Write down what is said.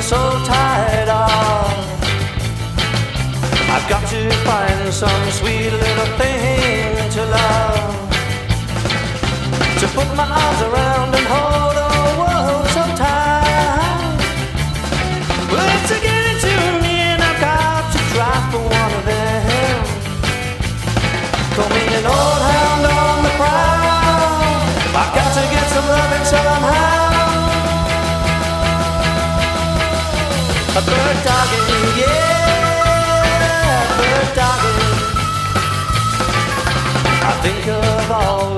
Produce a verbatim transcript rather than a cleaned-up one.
so tired of. I've got to find some sweet little thing to love, to put my arms around and hold, oh, whoa, so tight. Well, it's a getting to me and I've got to try for one of them. Call me an old hound on the prowl, I've got to get some loving somehow. A bird dogging, yeah, bird dogging. I think of all